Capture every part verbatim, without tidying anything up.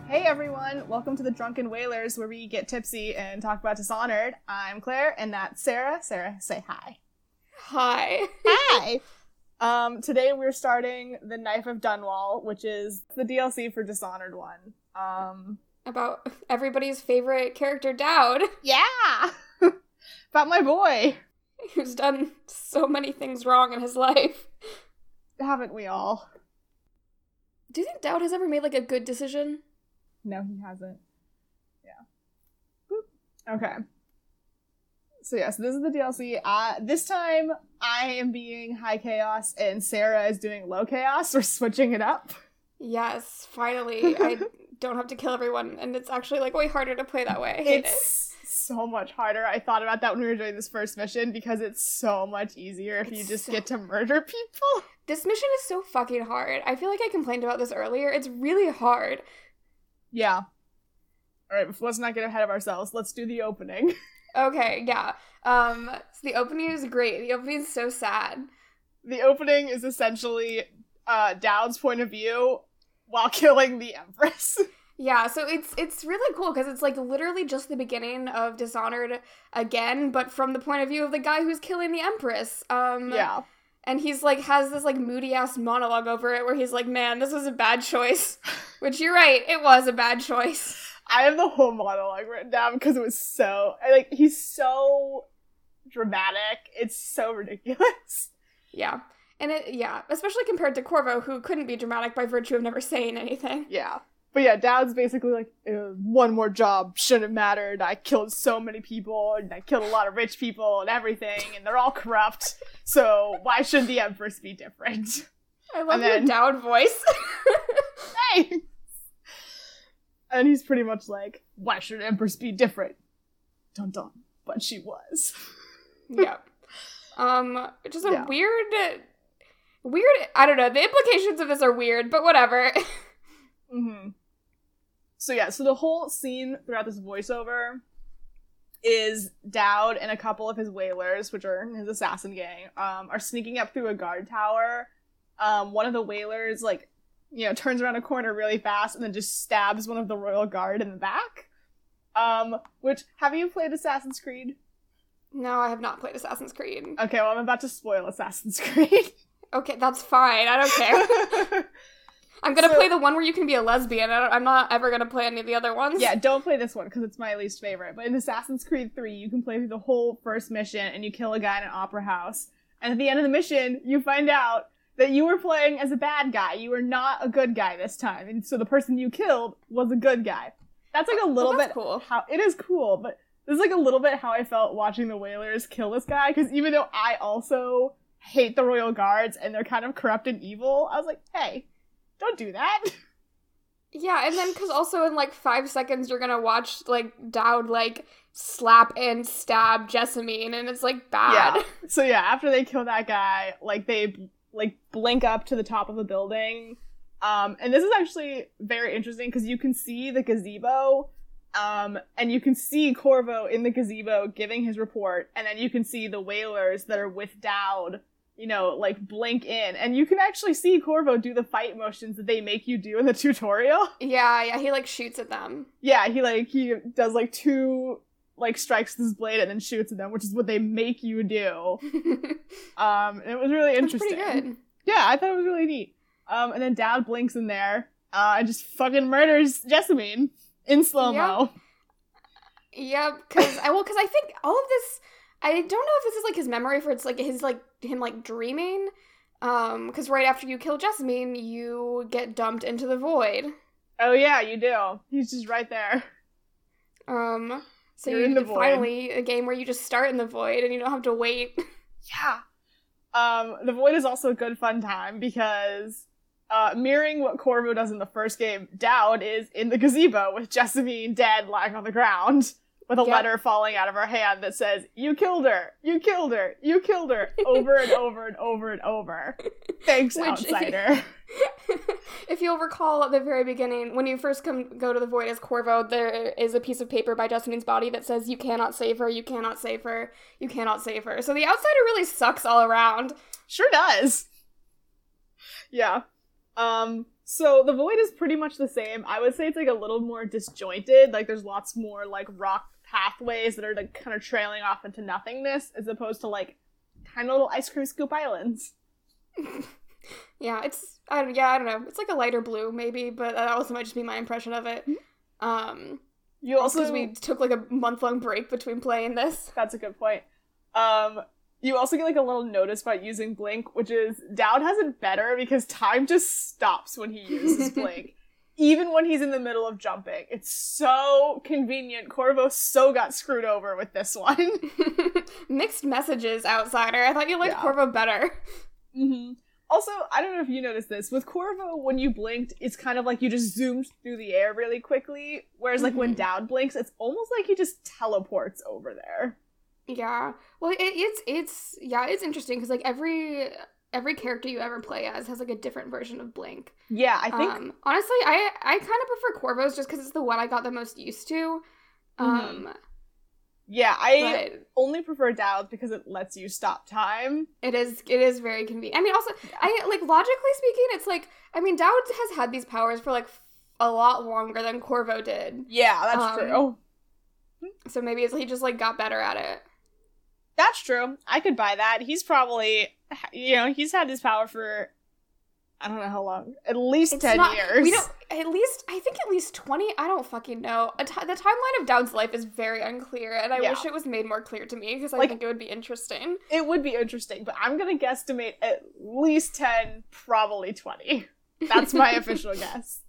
Hey everyone, welcome to the Drunken Whalers, where we get tipsy and talk about Dishonored. I'm Claire, and that's Sarah. Sarah, say hi. Hi. Hi! Um, today we're starting The Knife of Dunwall, which is the D L C for Dishonored one. Um... About everybody's favorite character, Daud. Yeah! About my boy! Who's done so many things wrong in his life. Haven't we all? Do you think Daud has ever made, like, a good decision? No, he hasn't. Yeah. Boop. Okay. So yeah, so this is the D L C. Uh, this time, I am being high chaos, and Sarah is doing low chaos. We're switching it up. Yes, finally. I don't have to kill everyone, and it's actually, like, way harder to play that way. I hate It's it. so much harder. I thought about that when we were doing this first mission, because it's so much easier if it's you just so... get to murder people. This mission is so fucking hard. I feel like I complained about this earlier. It's really hard. Yeah. Alright, let's not get ahead of ourselves. Let's do the opening. Okay, yeah. Um, so the opening is great. The opening is so sad. The opening is essentially uh, Daud's point of view while killing the Empress. Yeah, so it's it's really cool because it's like literally just the beginning of Dishonored again, but from the point of view of the guy who's killing the Empress. Um, yeah. And he's like, has this like moody ass monologue over it where he's like, man, this was a bad choice. Which you're right, it was a bad choice. I have the whole monologue written down because it was so, like, he's so dramatic. It's so ridiculous. Yeah. And it, yeah, especially compared to Corvo, who couldn't be dramatic by virtue of never saying anything. Yeah. But yeah, Daud's basically like, one more job shouldn't have mattered. I killed so many people, and I killed a lot of rich people and everything, and they're all corrupt. So why should the Empress be different? I love your Daud voice. Thanks! And he's pretty much like, why should Empress be different? Dun dun. But she was. Yep. Um, just a yeah. weird, weird, I don't know, the implications of this are weird, but whatever. Mm-hmm. So yeah, so the whole scene throughout this voiceover is Daud and a couple of his whalers, which are his assassin gang, um, are sneaking up through a guard tower. Um, one of the whalers, like, you know, turns around a corner really fast and then just stabs one of the royal guard in the back. Um, which, have you played Assassin's Creed? No, I have not played Assassin's Creed. Okay, well, I'm about to spoil Assassin's Creed. Okay, that's fine. I don't care. I'm gonna so, play the one where you can be a lesbian. I don't, I'm not ever gonna play any of the other ones. Yeah, don't play this one, because it's my least favorite. But in Assassin's Creed three, you can play through the whole first mission, and you kill a guy in an opera house. And at the end of the mission, you find out that you were playing as a bad guy. You were not a good guy this time. And so the person you killed was a good guy. That's like a little well, that's bit cool. How it is cool, but this is like a little bit how I felt watching the Whalers kill this guy, because even though I also hate the Royal Guards and they're kind of corrupt and evil, I was like, hey, don't do that. Yeah, and then because also in like five seconds you're gonna watch like Daud like slap and stab Jessamine, and it's like bad. Yeah. So yeah, after they kill that guy, like they like blink up to the top of a building. Um, and this is actually very interesting because you can see the gazebo, um, and you can see Corvo in the gazebo giving his report, and then you can see the whalers that are with Daud, you know, like blink in, and you can actually see Corvo do the fight motions that they make you do in the tutorial. Yeah, yeah, he like shoots at them. Yeah, he like, he does like two, like strikes with his blade and then shoots at them, which is what they make you do. um, and it was really interesting. That's pretty good. Yeah, I thought it was really neat. Um, and then Daud blinks in there, uh, and just fucking murders Jessamine in slow-mo. Yep, yeah, because, I well, because I think all of this, I don't know if this is, like, his memory for it's, like, his, like, him, like, dreaming, um, because right after you kill Jessamine, you get dumped into the void. Oh, yeah, you do. He's just right there. Um, so You're you in the void. Finally, a game where you just start in the void, and you don't have to wait. Yeah. Um, the void is also a good fun time, because Uh, mirroring what Corvo does in the first game, Daud is in the gazebo with Jessamine dead lying on the ground with a yep. letter falling out of her hand that says, "You killed her! You killed her! You killed her!" over and over and over and over. Thanks, Which, outsider. If, you, if you'll recall at the very beginning, when you first come go to the void as Corvo, there is a piece of paper by Jessamine's body that says, "You cannot save her, you cannot save her, you cannot save her." So the outsider really sucks all around. Sure does. Yeah. Um, so the void is pretty much the same. I would say it's like a little more disjointed. Like there's lots more like rock pathways that are like kind of trailing off into nothingness, as opposed to like tiny little ice cream scoop islands. Yeah, it's I don't yeah I don't know. It's like a lighter blue maybe, but that also might just be my impression of it. Um, you also because we took like a month long break between playing this. That's a good point. Um, you also get like a little notice by using Blink, which is Dowd has it better because time just stops when he uses Blink. Even when he's in the middle of jumping. It's so convenient. Corvo so got screwed over with this one. Mixed messages, Outsider. I thought you liked yeah. Corvo better. Mm-hmm. Also, I don't know if you noticed this. With Corvo, when you blinked, it's kind of like you just zoomed through the air really quickly. Whereas like mm-hmm. when Dowd blinks, it's almost like he just teleports over there. Yeah. Well, it, it's, it's, yeah, it's interesting because like every... Every character you ever play as has, like, a different version of Blink. Yeah, I think... Um, honestly, I I kind of prefer Corvo's just because it's the one I got the most used to. Um, mm-hmm. Yeah, I but only prefer Dowd because it lets you stop time. It is it is very convenient. I mean, also, yeah. I like, logically speaking, it's like, I mean, Dowd has had these powers for, like, a lot longer than Corvo did. Yeah, that's um, true. So maybe it's, he just, like, got better at it. That's true. I could buy that. He's probably... You know, he's had his power for, I don't know how long, at least it's ten not, years. We don't, at least, I think at least twenty, I don't fucking know. A t- the timeline of Dowd's life is very unclear, and I yeah. wish it was made more clear to me, because I like, think it would be interesting. It would be interesting, but I'm gonna guesstimate at least ten, probably twenty. That's my official guess.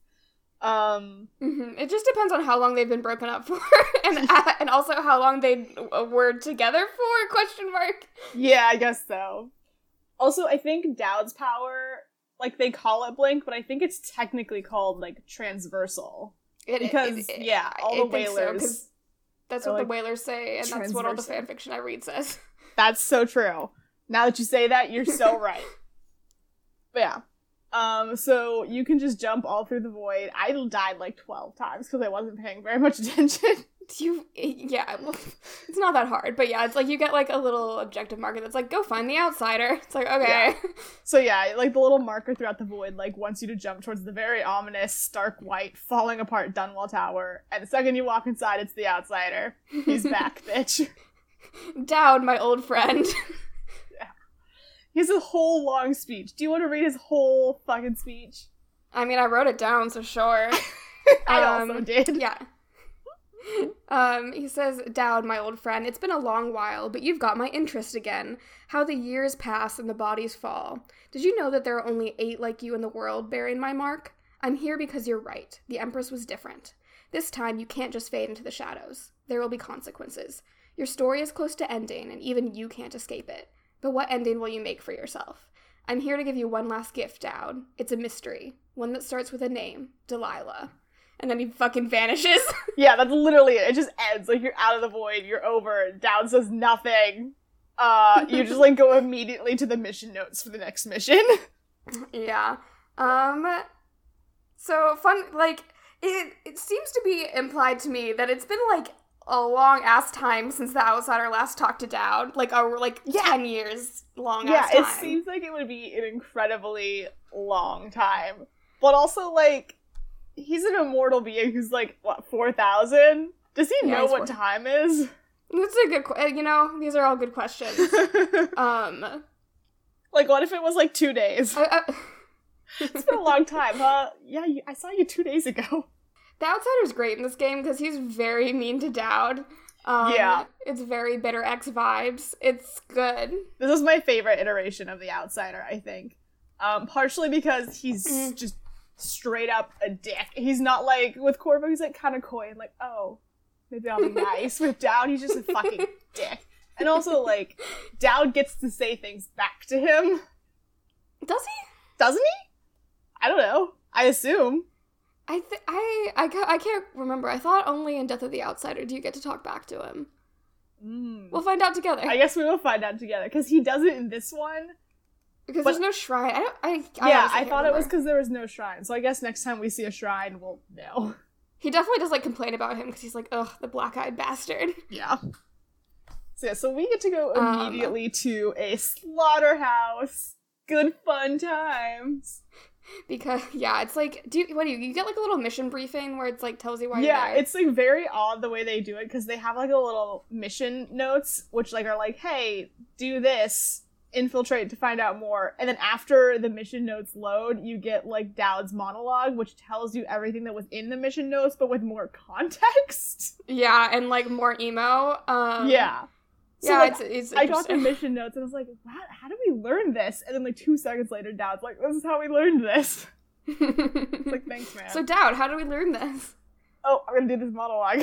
Um, mm-hmm. It just depends on how long they've been broken up for, and uh, and also how long they were together for, question mark. Yeah, I guess so. Also, I think Dowd's power, like, they call it Blink, but I think it's technically called, like, transversal. It, because, it, it, yeah, all I the whalers... So, that's what like, the whalers say, and that's what all the fanfiction I read says. That's so true. Now that you say that, you're so right. But yeah. Um, so you can just jump all through the void. I died, like, twelve times because I wasn't paying very much attention. You, yeah, well, it's not that hard, but yeah, it's like you get like a little objective marker that's like, go find the outsider. It's like, okay. Yeah. So yeah, like the little marker throughout the void, like wants you to jump towards the very ominous, stark white, falling apart Dunwall Tower, and the second you walk inside, it's the outsider. He's back, bitch. Dowd, my old friend. Yeah. He has a whole long speech. Do you want to read his whole fucking speech? I mean, I wrote it down, so sure. I um, also did. Yeah. Um, he says, Dowd, my old friend, it's been a long while, but you've got my interest again. How the years pass and the bodies fall. Did you know that there are only eight like you in the world bearing my mark? I'm here because you're right. The Empress was different. This time you can't just fade into the shadows. There will be consequences. Your story is close to ending, and even you can't escape it. But what ending will you make for yourself? I'm here to give you one last gift, Dowd. It's a mystery. One that starts with a name. Delilah. And then he fucking vanishes. Yeah, that's literally it. It just ends. Like, you're out of the void. You're over. Dowd says nothing. Uh, you just, like, go immediately to the mission notes for the next mission. Yeah. Um, so, fun, like, it, it seems to be implied to me that it's been, like, a long-ass time since the Outsider last talked to Dowd. Like, a, like, yeah. ten years long-ass yeah, time. Yeah, it seems like it would be an incredibly long time. But also, like... He's an immortal being who's, like, what, four thousand? Does he yeah, know what four- time is? That's a good question. You know, these are all good questions. um, Like, what if it was, like, two days? I, I- It's been a long time, huh? Yeah, you, I saw you two days ago. The Outsider's great in this game because he's very mean to Dowd. Um, yeah. It's very Bitter X vibes. It's good. This is my favorite iteration of the Outsider, I think. Um, partially because he's mm. just... straight up a dick. He's not like, with Corvo, he's like kind of coy and like, oh, maybe I'll be nice. With Dowd, he's just a fucking dick. And also, like, Dowd gets to say things back to him. Does he? Doesn't he? I don't know. I assume. I th- I, I, ca- I can't remember. I thought only in Death of the Outsider do you get to talk back to him. Mm. We'll find out together. I guess we will find out together, because he does it in this one. Because but, there's no shrine. I don't. I, I yeah, I thought remember. It was because there was no shrine. So I guess next time we see a shrine, we'll know. He definitely does like complain about him because he's like, ugh, the black-eyed bastard. Yeah. So yeah, so we get to go immediately um, to a slaughterhouse. Good fun times. Because, yeah, it's like, do you, what do you, you get like a little mission briefing where it's like, tells you why yeah, you're there? it's like very odd the way they do it, because they have like a little mission notes, which like are like, hey, do this, infiltrate to find out more, and then after the mission notes load, you get like Dowd's monologue, which tells you everything that was in the mission notes, but with more context. Yeah, and like more emo. Um, yeah. So, yeah, like, it's, it's I got the mission notes and I was like, wow, how did we learn this? And then like two seconds later, Dowd's like, this is how we learned this. It's like, thanks, man. So, Dowd, how do we learn this? Oh, I'm gonna do this monologue.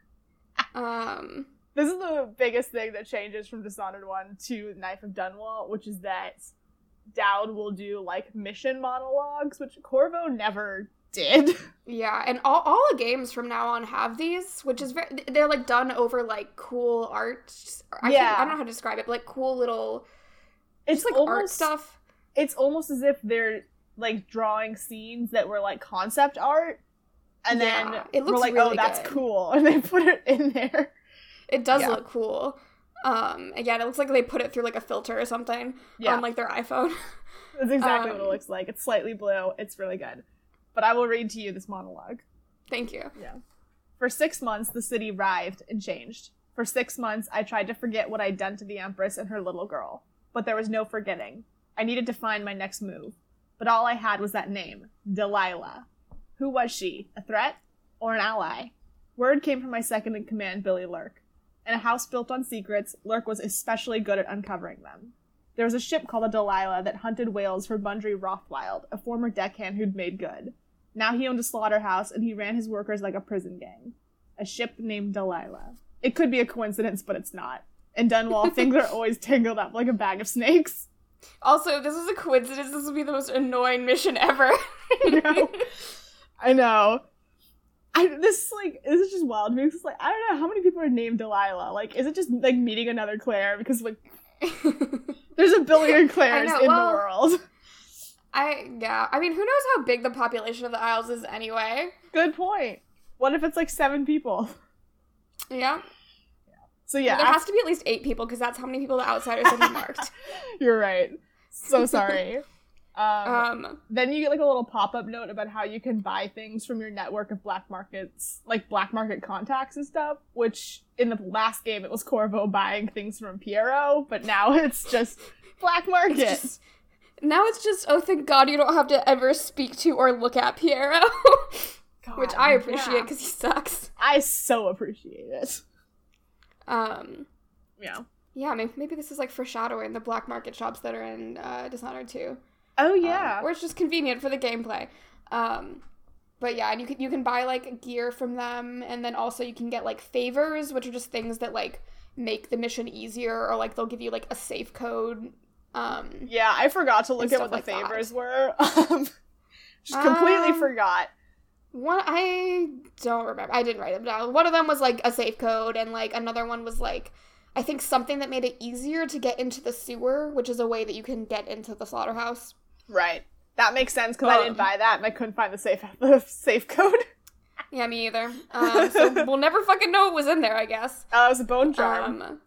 um, This is the biggest thing that changes from Dishonored one to Knife of Dunwall, which is that Dowd will do like mission monologues, which Corvo never did. yeah, and all, all the games from now on have these, which is very, they're like done over like cool art. I Yeah. can't, I don't know how to describe it, but like cool little, It's just like almost, art stuff. It's almost as if they're like drawing scenes that were like concept art, and Yeah, then it looks we're like, really oh, that's good. cool, and they put it in there. It does Yeah. look cool. Um, again, it looks like they put it through like a filter or something Yeah. on like their iPhone. That's exactly Um, what it looks like. It's slightly blue. It's really good. But I will read to you this monologue. Thank you. Yeah. For six months, the city writhed and changed. For six months, I tried to forget what I'd done to the Empress and her little girl. But there was no forgetting. I needed to find my next move. But all I had was that name, Delilah. Who was she? A threat? Or an ally? Word came from my second-in-command, Billy Lurk. In a house built on secrets, Lurk was especially good at uncovering them. There was a ship called the Delilah that hunted whales for Bundry Rothwild, a former deckhand who'd made good. Now he owned a slaughterhouse, and he ran his workers like a prison gang. A ship named Delilah. It could be a coincidence, but it's not. In Dunwall, things are always tangled up like a bag of snakes. Also, if this is a coincidence, this would be the most annoying mission ever. I know. I know. I, this, like, this is just wild to me. It's like, I don't know, how many people are named Delilah? Like, is it just, like, meeting another Claire? Because, like, there's a billion Claires know, in well, the world. I, yeah. I mean, who knows how big the population of the Isles is anyway? Good point. What if it's, like, seven people? Yeah. So, yeah. Well, there I- has to be at least eight people, because that's how many people the Outsiders have marked. You're right. So sorry. Um, Um, then you get like a little pop-up note about how you can buy things from your network of black markets, like black market contacts and stuff, which in the last game it was Corvo buying things from Piero, but now it's just black market. it's just, now it's just, oh, thank God you don't have to ever speak to or look at Piero. God, Which I appreciate, yeah. because he sucks. I so appreciate it. Um, Yeah. yeah, maybe, maybe this is like foreshadowing the black market shops that are in uh, Dishonored two. Oh Um, yeah. or it's just convenient for the gameplay. Um, but yeah, and you can you can buy like gear from them, and then also you can get like favors, which are just things that like make the mission easier, or like they'll give you like a safe code. Um, yeah, I forgot to look and at what stuff the like that. favors were. Um, just completely Um, forgot. one I don't remember. I didn't write them down. One of them was like a safe code, and like another one was like I think something that made it easier to get into the sewer, which is a way that you can get into the slaughterhouse. Right. That makes sense because I Um, didn't buy that and I couldn't find the safe the safe code. Yeah, me either. Um, so we'll never fucking know what was in there, I guess. Uh, it was a bone charm. Um,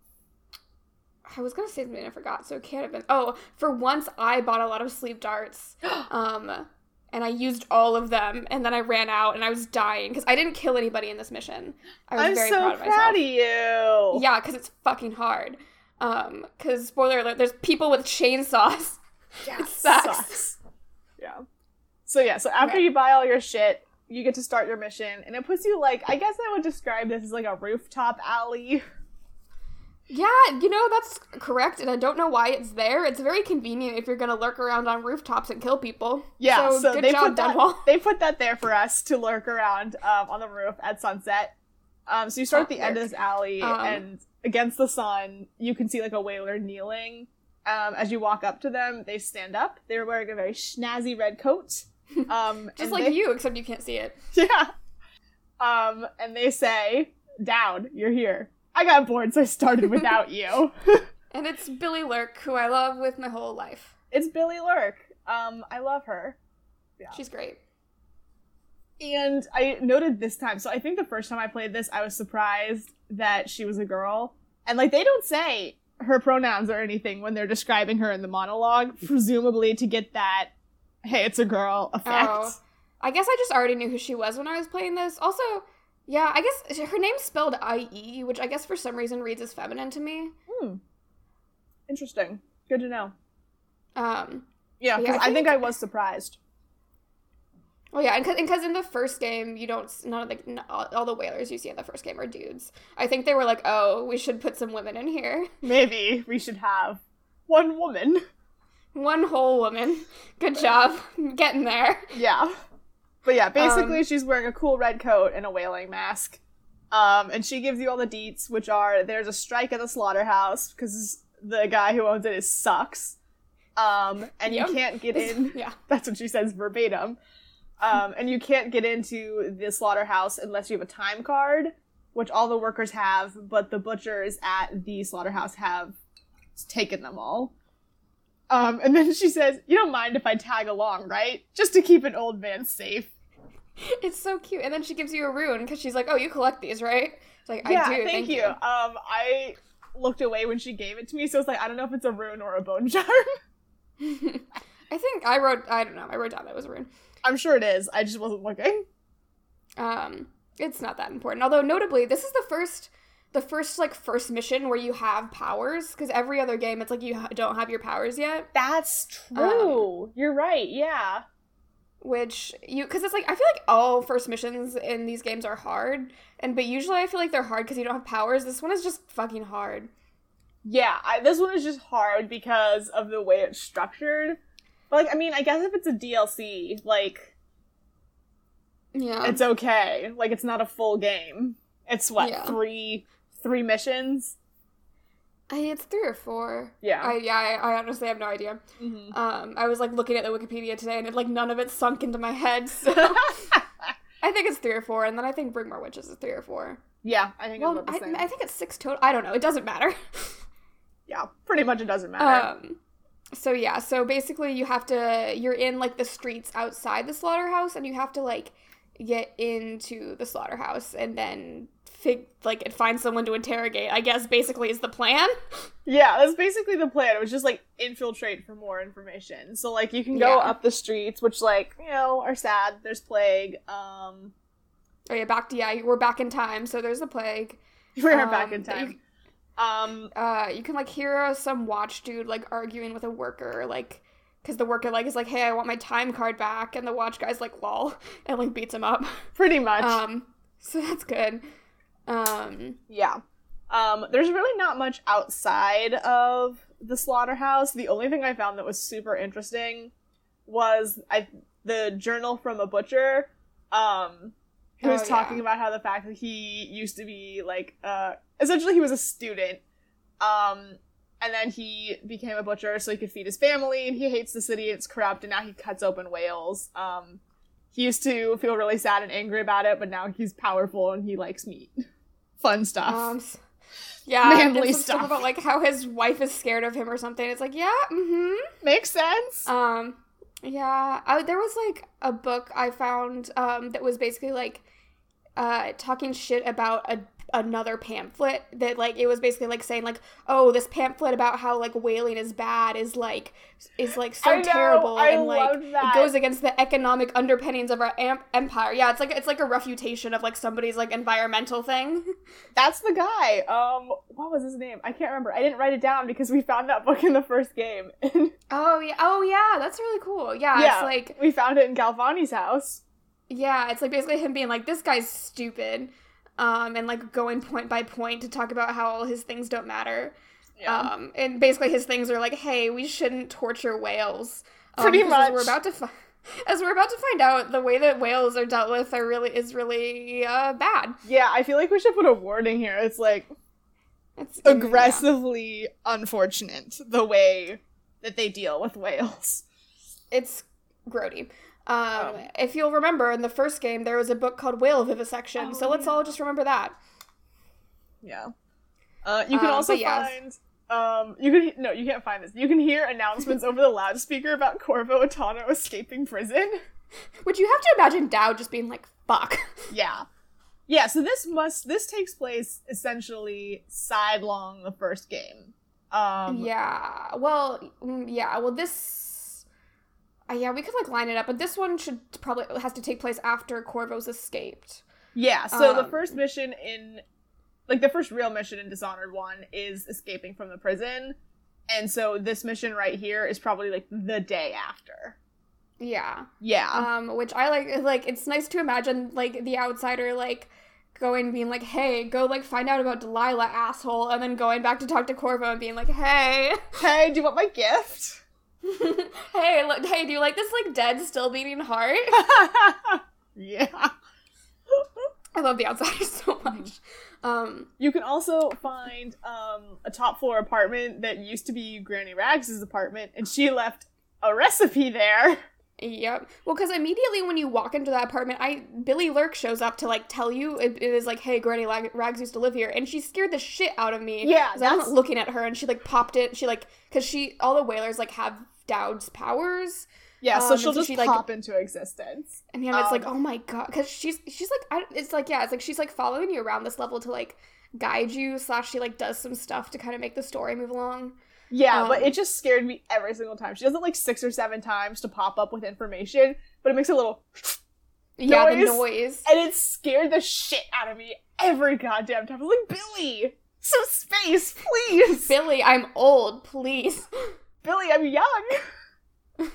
I was gonna say something I forgot, so it can't have been. Oh, for once I bought a lot of sleep darts, um, and I used all of them, and then I ran out, and I was dying because I didn't kill anybody in this mission. I was I'm very so proud of proud myself. of you. Yeah, because it's fucking hard. Um, because spoiler alert, there's people with chainsaws. Yeah, It sucks. sucks. Yeah. So yeah, so after Okay. you buy all your shit, you get to start your mission, and it puts you like, I guess I would describe this as like a rooftop alley. Yeah, you know, that's correct, and I don't know why it's there. It's very convenient if you're gonna lurk around on rooftops and kill people. Yeah, so, so, good they job, put that Dunwall. they put that there for us to lurk around um, on the roof at sunset. Um, so you start at the end of this alley, Um, and against the sun, you can see like a whaler kneeling. Um, as you walk up to them, they stand up. They're wearing a very snazzy red coat. Um, Just and like they- you, except you can't see it. Yeah. Um, and they say, "Dowd, you're here. I got bored, so I started without you." And it's Billy Lurk, who I love with my whole life. It's Billy Lurk. Um, I love her. Yeah. She's great. And I noted this time, so I think the first time I played this, I was surprised that she was a girl. And, like, they don't say her pronouns or anything when they're describing her in the monologue, presumably to get that hey, it's a girl effect. Oh. I guess I just already knew who she was when I was playing this. Also, yeah, I guess her name's spelled I E, which I guess for some reason reads as feminine to me. Hmm. Interesting. Good to know. Um, yeah, because yeah, I, I think, think I was surprised. Oh yeah, and because in the first game, you don't, none of the, all the whalers you see in the first game are dudes. I think they were like, oh, we should put some women in here. Maybe we should have one woman. One whole woman. Good job. Getting there. Yeah. But yeah, basically um, she's wearing a cool red coat and a whaling mask. Um, and she gives you all the deets, which are, there's a strike at the slaughterhouse, because the guy who owns it is sucks. Um, and yep. you can't get in. Yeah. That's what she says verbatim. Um, and you can't get into the slaughterhouse unless you have a time card, which all the workers have, but the butchers at the slaughterhouse have taken them all. Um, and then she says, you don't mind if I tag along, right? Just to keep an old man safe. It's so cute. And then she gives you a rune, because she's like, oh, you collect these, right? It's like, I yeah, do, thank, thank you. you. Um, I looked away when she gave it to me, so it's like, I don't know if it's a rune or a bone charm. I think I wrote, I don't know, I wrote down that it was a rune. I'm sure it is. I just wasn't looking. Um, it's not that important. Although, notably, this is the first... The first, like, first mission where you have powers, because every other game, it's like you ha- don't have your powers yet. That's true. Um, You're right, yeah. Which, you, because it's like, I feel like all first missions in these games are hard, and but usually I feel like they're hard because you don't have powers. This one is just fucking hard. Yeah, I, this one is just hard because of the way it's structured. But, like, I mean, I guess if it's a D L C, like, yeah, it's okay. Like, it's not a full game. It's, what, yeah. three... Three missions? I, it's three or four. Yeah. I, yeah, I, I honestly have no idea. Mm-hmm. Um, I was, like, looking at the Wikipedia today, and, it, like, none of it sunk into my head, so... I think it's three or four, and then I think Bring More Witches is three or four. Yeah, I think well, it's about the same. I, I think it's six total. I don't know. It doesn't matter. Yeah, pretty much it doesn't matter. Um, so, yeah, so basically you have to... You're in, like, the streets outside the slaughterhouse, and you have to, like, get into the slaughterhouse, and then... Fig- like, find someone to interrogate, I guess, basically is the plan. Yeah, that's basically the plan. It was just, like, infiltrate for more information. So, like, you can go yeah. up the streets, which, like, you know, are sad. There's plague. Um, oh, yeah, back to, yeah, we're back in time, so there's the plague. We are um, back in time. You, um, uh, you can, like, hear some watch dude, like, arguing with a worker, like, because the worker, like, is like, hey, I want my time card back, and the watch guy's like, lol, and, like, beats him up. Pretty much. Um, so that's good. Um, yeah. Um, there's really not much outside of the slaughterhouse. The only thing I found that was super interesting was I the journal from a butcher, um, who was oh, talking yeah. about how the fact that he used to be, like, uh, essentially he was a student, um, and then he became a butcher so he could feed his family, and he hates the city, it's corrupt, and now he cuts open whales. Um, he used to feel really sad and angry about it, but now he's powerful and he likes meat. Fun stuff. Um, yeah, manly stuff. stuff about, like, how his wife is scared of him or something. It's like, yeah, mm-hmm. Makes sense. Um, yeah, I, there was, like, a book I found, um, that was basically, like, uh, talking shit about a another pamphlet that, like, it was basically, like, saying, like, oh, this pamphlet about how, like, whaling is bad is, like, is, like, so I know, terrible, I and, like, that. it goes against the economic underpinnings of our am- empire. Yeah, it's, like, it's, like, a refutation of, like, somebody's, like, environmental thing. That's the guy. Um, what was his name? I can't remember. I didn't write it down because we found that book in the first game. oh, yeah, oh, yeah, that's really cool. Yeah, yeah, it's, like... we found it in Galvani's house. Yeah, it's, like, basically him being like, this guy's stupid. Um, and, like, going point by point to talk about how all his things don't matter. Yeah. Um, and basically his things are like, hey, we shouldn't torture whales. Um, Pretty much. As we're about to fi- as we're about to find out, the way that whales are dealt with are really is really uh, bad. Yeah, I feel like we should put a warning here. It's, like, it's aggressively yeah. unfortunate, the way that they deal with whales. It's grody. Um, oh. If you'll remember, in the first game, there was a book called Whale Vivisection, oh, so let's yeah. all just remember that. Yeah. Uh, you can um, also yeah. find, um, you can, no, you can't find this. You can hear announcements over the loudspeaker about Corvo Attano escaping prison. Which you have to imagine Dowd just being like, fuck. Yeah. Yeah, so this must, this takes place essentially sidelong the first game. Um, yeah, well, yeah, well, this... Uh, yeah, we could like line it up, but this one should probably has to take place after Corvo's escaped. Yeah, so um, the first mission in, like the first real mission in Dishonored one is escaping from the prison, and so this mission right here is probably like the day after. Yeah. Yeah. Um, which I like, like, it's nice to imagine, like, the outsider, like, going and being like, hey, go, like, find out about Delilah, asshole, and then going back to talk to Corvo and being like, hey. Hey, do you want my gift? hey, look, hey, do you like this, like, dead, still beating heart? Yeah. I love the outsider so much. Um, you can also find, um, a top floor apartment that used to be Granny Rags' apartment, and she left a recipe there. Yep. Well, because immediately when you walk into that apartment, I Billy Lurk shows up to, like, tell you, it, it is like, hey, Granny Lag- Rags used to live here, and she scared the shit out of me. Yeah, that's... I wasn't looking at her, and she, like, popped it, she, like, because she, all the whalers, like, have Dowd's powers. Yeah, so um, she'll so just she, pop like, into existence. And yeah, um, it's like, oh my god, because she's, she's, like, I, it's like, yeah, it's like, she's, like, following you around this level to, like, guide you, slash she, like, does some stuff to kind of make the story move along. Yeah, um, but it Um, just scared me every single time. She does it like six or seven times to pop up with information, but it makes a little yeah, noise, the noise. And it scared the shit out of me every goddamn time. I was like, Billy, some space, please. Billy, I'm old, please. Billy, I'm young.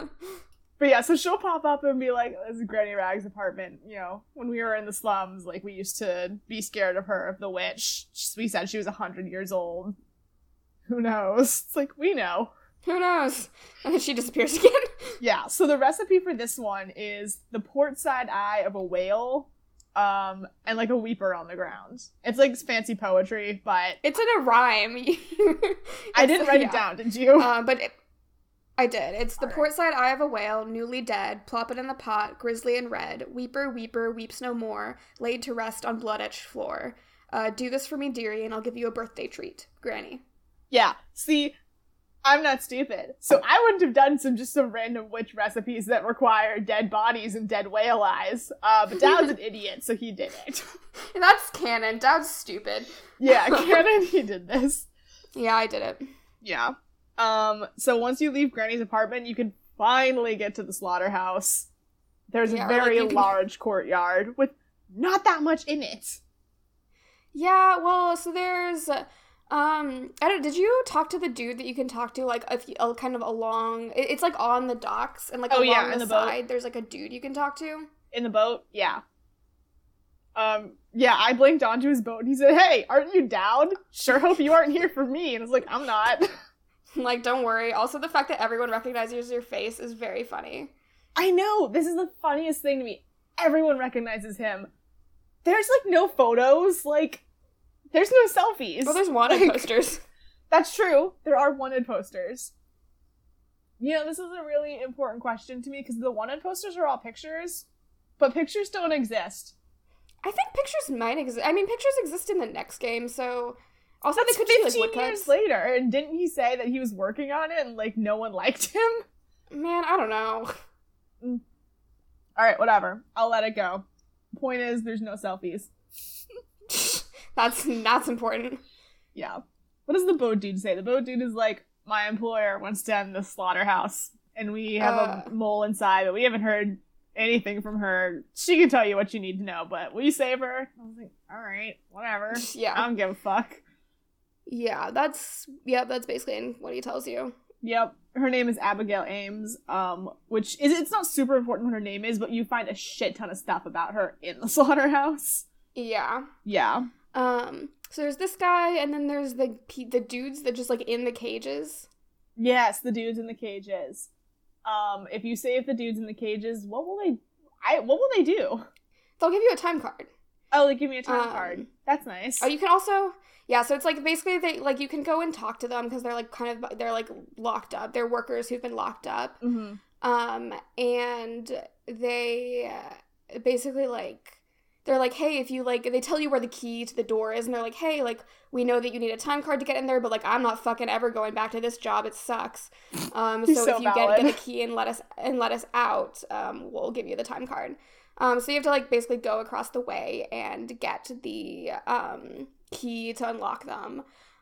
But yeah, so she'll pop up and be like, this is Granny Rag's apartment. You know, when we were in the slums, like, we used to be scared of her, of the witch. We said she was one hundred years old. Who knows? It's like, we know. Who knows? And then she disappears again. Yeah, so the recipe for this one is the port side eye of a whale, um, and like a weeper on the ground. It's like fancy poetry, but... It's in a rhyme. I didn't write yeah. it down, did you? Uh, but it, I did. It's the All port side eye of a whale, newly dead, plop it in the pot, grisly and red, weeper, weeper, weeps no more, laid to rest on blood-etched floor. Uh, do this for me, dearie, and I'll give you a birthday treat. Granny. Yeah, see, I'm not stupid. So I wouldn't have done some just some random witch recipes that require dead bodies and dead whale eyes. Uh, but Dowd's an idiot, so he did it. That's canon. Dowd's stupid. Yeah, canon, he did this. Yeah, I did it. Yeah. Um, so once you leave Granny's apartment, you can finally get to the slaughterhouse. There's Yeah, a or, very like, you can- large courtyard with not that much in it. Yeah, well, so there's... Uh, Um, I don't, did you talk to the dude that you can talk to, like, if you, uh, kind of along, it, it's, like, on the docks, and, like, Oh, along yeah, in the, the boat. side, there's, like, a dude you can talk to? In the boat? Yeah. Um, yeah, I blinked onto his boat and he said, hey, aren't you down? Sure hope you aren't here for me. And I was like, I'm not. Like, don't worry. Also, the fact that everyone recognizes your face is very funny. I know, this is the funniest thing to me. Everyone recognizes him. There's, like, no photos, like... There's no selfies. Well, there's wanted like, posters. That's true. There are wanted posters. You know, this is a really important question to me because the wanted posters are all pictures, but pictures don't exist. I think pictures might exist. I mean, pictures exist in the next game, so... Also, That's they could be, like, fifteen woodcuts. years later, and didn't he say that he was working on it and, like, no one liked him? Man, I don't know. Mm. Alright, whatever. I'll let it go. Point is, there's no selfies. That's that's important. Yeah. What does the boat dude say? The boat dude is like, my employer wants to end the slaughterhouse, and we have Uh. a mole inside, but we haven't heard anything from her. She can tell you what you need to know, but will you save her? I was like, alright, whatever. Yeah. I don't give a fuck. Yeah, that's... Yeah, that's basically what he tells you. Yep. Her name is Abigail Ames, um, which is, it's not super important what her name is, but you find a shit ton of stuff about her in the slaughterhouse. Yeah. Yeah. Um, so there's this guy, and then there's the pe- the dudes that just, like, in the cages. Yes, the dudes in the cages. Um, if you save the dudes in the cages, what will they, I, what will they do? They'll give you a time card. Oh, they give me a time Um, card. That's nice. Oh, you can also... Yeah, so it's, like, basically, they like, you can go and talk to them, because they're, like, kind of, they're, like, locked up. They're workers who've been locked up. Mm-hmm. Um, and they uh, basically, like... They're like, hey, if you, like, they tell you where the key to the door is, and they're like, hey, like, we know that you need a time card to get in there, but, like, I'm not fucking ever going back to this job. It sucks. Um, so, So if you valid. get, get a key and let us and let us out, um, we'll give you the time card. Um, so you have to, like, basically go across the way and get the um, key to unlock them.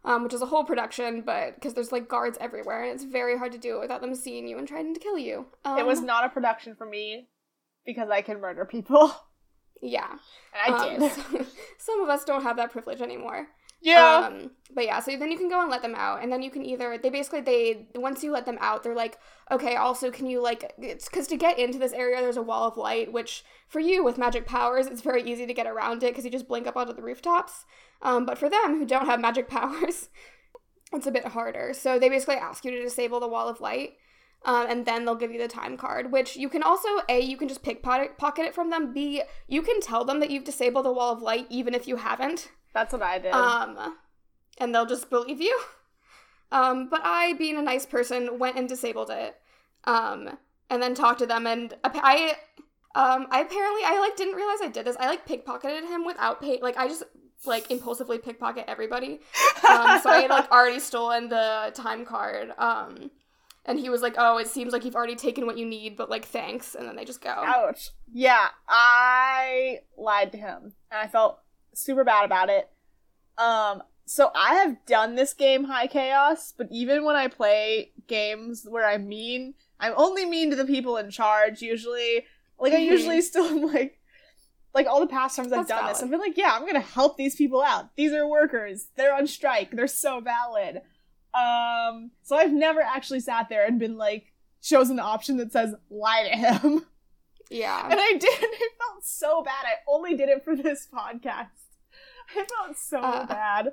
um, which is a whole production, but because there's like guards everywhere, and it's very hard to do it without them seeing you and trying to kill you. Um, it was not a production for me because I can murder people. Yeah. And I um, did. So, some of us don't have that privilege anymore. Yeah. Um, but yeah, so then you can go and let them out, and then you can either, they basically, they, once you let them out, they're like, okay, also can you like, it's, because to get into this area, there's a wall of light, which for you with magic powers, it's very easy to get around it, because you just blink up onto the rooftops. Um, but for them who don't have magic powers, it's a bit harder. So they basically ask you to disable the wall of light, um, and then they'll give you the time card, which you can also, A, you can just pickpocket pocket it from them, B, you can tell them that you've disabled the wall of light even if you haven't. That's what I did. Um, and they'll just believe you. Um, but I, being a nice person, went and disabled it. Um, and then talked to them, and I, um, I apparently, I, like, didn't realize I did this. I, like, pickpocketed him without pay, like, I just, like, impulsively pickpocket everybody. Um, so I had, like, already stolen the time card. Um, and he was like, oh, it seems like you've already taken what you need, but, like, thanks. And then they just go. Ouch. Yeah, I lied to him, and I felt super bad about it. Um, so I have done this game High Chaos, but even when I play games where I'm mean, I'm only mean to the people in charge, usually. Like, I usually still am like, like, all the past times I've That's done valid. this, I've been like, yeah, I'm gonna help these people out. These are workers. They're on strike. They're so valid. Um, so I've never actually sat there and been, like, chosen the option that says, lie to him. Yeah. And I did, and it felt so bad. I only did it for this podcast. I felt so Uh, bad.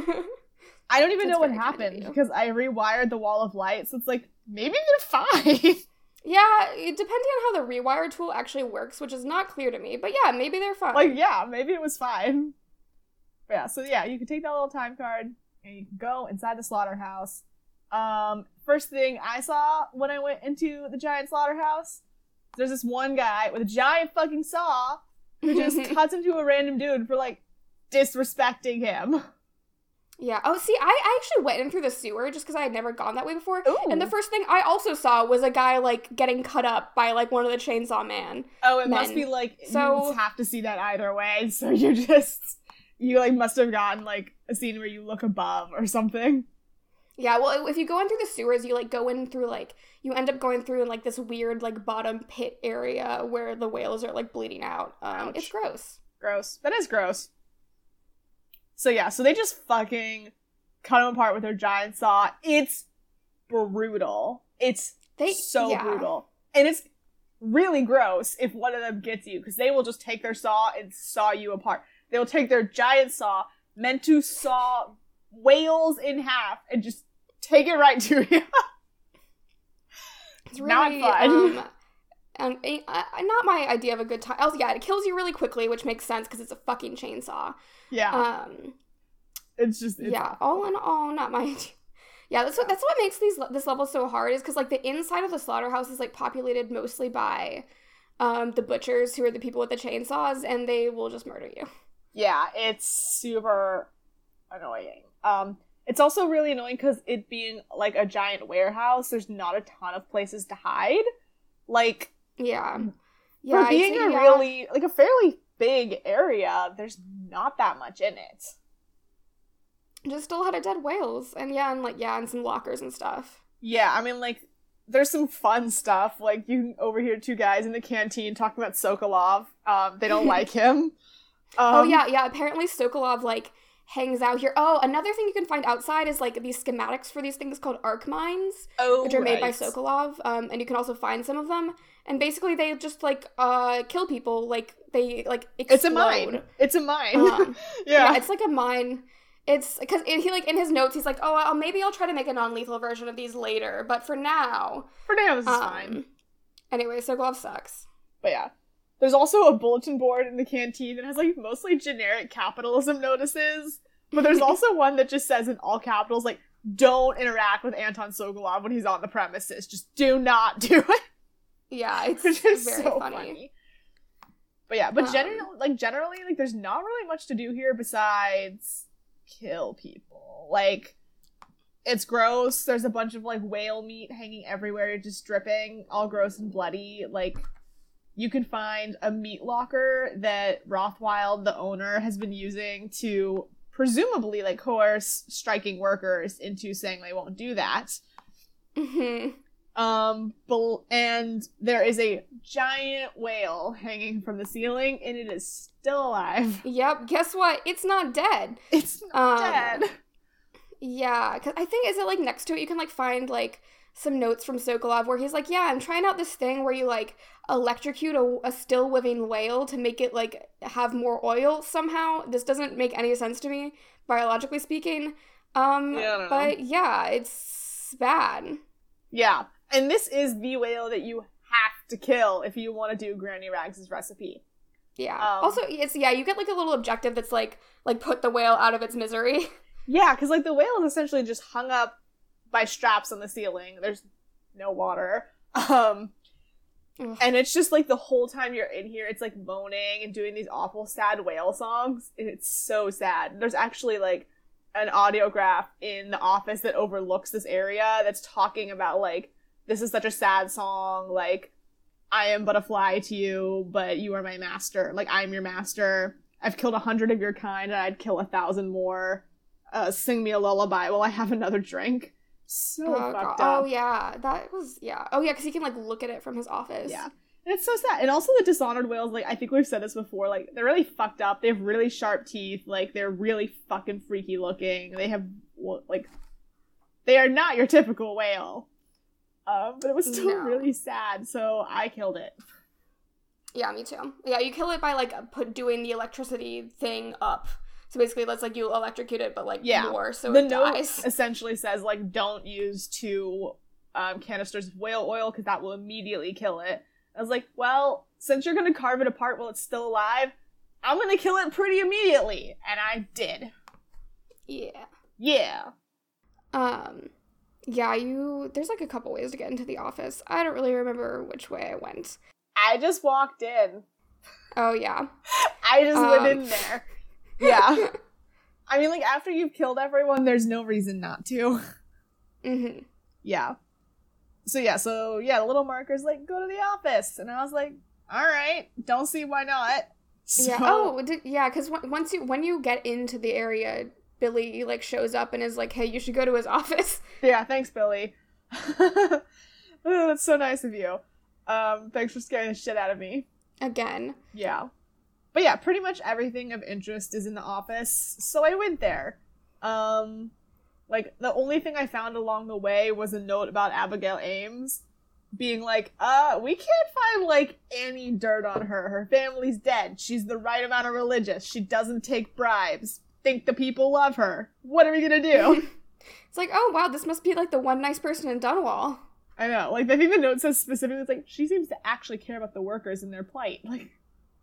I don't even That's know what very kind of happened you. because I rewired the wall of light, so it's like, maybe they're fine. Yeah, it, depending on how the rewire tool actually works, which is not clear to me, but yeah, maybe they're fine. Like, yeah, maybe it was fine. But yeah, so yeah, you can take that little time card, and you can go inside the slaughterhouse. Um, first thing I saw when I went into the giant slaughterhouse, there's this one guy with a giant fucking saw who just cuts into a random dude for, like, disrespecting him. Yeah. Oh, see, I, I actually went in through the sewer just because I had never gone that way before. Ooh. And the first thing I also saw was a guy, like, getting cut up by, like, one of the Chainsaw Man. Oh, it men. must be, like, So- you have to see that either way, so you just, you, like, must have gotten, like, a scene where you look above or something. Yeah, well, if you go in through the sewers, you, like, go in through, like, you end up going through in, like, this weird, like, bottom pit area where the whales are, like, bleeding out. Um, Ouch. it's gross. Gross. That is gross. So yeah, so they just fucking cut him apart with their giant saw. It's brutal. It's They so yeah. brutal. And it's really gross if one of them gets you, because they will just take their saw and saw you apart. They will take their giant saw, meant to saw whales in half, and just take it right to you. It's really, Not fun. Um, and uh, not my idea of a good time. Oh, yeah, it kills you really quickly, which makes sense because it's a fucking chainsaw. Yeah. Um, it's just, it's yeah, awful. all in all, not my idea. Yeah, that's what that's what makes these this level so hard is because like the inside of the slaughterhouse is like populated mostly by um, the butchers who are the people with the chainsaws, and they will just murder you. Yeah, it's super annoying. Um, it's also really annoying because it being like a giant warehouse, there's not a ton of places to hide. Like, Yeah, yeah. for being I'd say, a yeah. really, like a fairly big area, there's not that much in it. Just still had a dead whales, and yeah, and like yeah, and some lockers and stuff. Yeah, I mean, like, there's some fun stuff. Like, you can overhear two guys in the canteen talking about Sokolov. Um, they don't like him. Um, oh yeah, yeah. Apparently Sokolov like hangs out here. Oh, another thing you can find outside is like these schematics for these things called arc mines, oh, which are made by right. Sokolov. Um, and you can also find some of them. And basically, they just like uh kill people. Like they like explode. It's a mine. It's a mine. Um, yeah. yeah, it's like a mine. It's because he like in his notes he's like, oh, I'll, maybe I'll try to make a non-lethal version of these later, but for now, For now, this is um, fine. Anyway, Sokolov sucks. But yeah. There's also a bulletin board in the canteen that has, like, mostly generic capitalism notices. But there's also one that just says in all capitals, like, don't interact with Anton Sokolov when he's on the premises. Just do not do it. Yeah, it's Which is very so funny. funny. But yeah, but Um, generally, like, generally, like, there's not really much to do here besides kill people. Like, it's gross. There's a bunch of, like, whale meat hanging everywhere, just dripping, all gross and bloody. Like, you can find a meat locker that Rothwild, the owner, has been using to presumably like coerce striking workers into saying they won't do that. Mm-hmm. Um, but, and there is a giant whale hanging from the ceiling, and it is still alive. Yep. Guess what? It's not dead. It's not um, dead. Yeah, because I think, is it, like, next to it, you can, like, find, like, some notes from Sokolov where he's like, yeah, I'm trying out this thing where you, like, electrocute a, a still living whale to make it, like, have more oil somehow. This doesn't make any sense to me, biologically speaking. Um, Yeah, I don't but, know. yeah, it's bad. Yeah, and this is the whale that you have to kill if you want to do Granny Rags' recipe. Yeah. Um, also, it's, yeah, you get, like, a little objective that's, like, like, put the whale out of its misery. Yeah, because, like, the whale is essentially just hung up by straps on the ceiling. There's no water. Um, Ugh. and it's just, like, the whole time you're in here, it's, like, moaning and doing these awful sad whale songs. And it's so sad. There's actually, like, an audiograph in the office that overlooks this area that's talking about, like, this is such a sad song, like, I am but a fly to you, but you are my master. Like, I'm your master. I've killed a hundred of your kind, and I'd kill a thousand more. Uh, sing me a lullaby while I have another drink. So Oh, fucked God. up. Oh, yeah. That was, yeah. Oh, yeah, because he can, like, look at it from his office. Yeah. And it's so sad. And also the Dishonored whales, like, I think we've said this before, like, they're really fucked up. They have really sharp teeth. Like, they're really fucking freaky looking. They have, well, like, they are not your typical whale. Um, but it was still No. really sad, so I killed it. Yeah, me too. Yeah, you kill it by, like, put doing the electricity thing up. So basically, that's, like, you electrocute it, but, like, Yeah. more, so the it note dies. essentially says, like, don't use two um, canisters of whale oil, because that will immediately kill it. I was like, well, since you're gonna carve it apart while it's still alive, I'm gonna kill it pretty immediately. And I did. Yeah. Yeah. Um, yeah, you, there's, like, a couple ways to get into the office. I don't really remember which way I went. I just walked in. Oh, yeah. I just went Um. in there. Yeah. I mean, like, after you've killed everyone, there's no reason not to. Mm-hmm. Yeah. So, yeah, so, yeah, the little marker's like, go to the office. And I was like, alright, don't see why not. So, Yeah. Oh, did, yeah, because once you, when you get into the area, Billy, like, shows up and is like, hey, you should go to his office. Yeah, thanks, Billy. Oh, that's so nice of you. Um, thanks for scaring the shit out of me. Again. Yeah. But yeah, pretty much everything of interest is in the office, so I went there. Um, like, the only thing I found along the way was a note about Abigail Ames being like, uh, we can't find, like, any dirt on her. Her family's dead. She's the right amount of religious. She doesn't take bribes. Think the people love her. What are we gonna do? It's like, oh, wow, this must be, like, the one nice person in Dunwall. I know. Like, I think the note says specifically, it's like, she seems to actually care about the workers and their plight. Like,